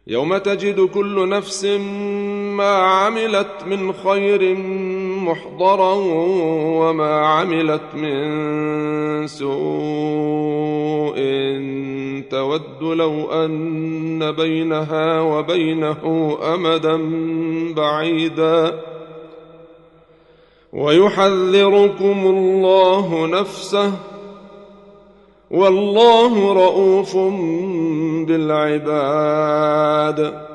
يوم تجد كل نفس ما عملت من خير محضرا وما عملت من سوء تود لو أن بينها وبينه أمدا بعيدا ويحذركم الله نفسه والله رؤوف بالعباد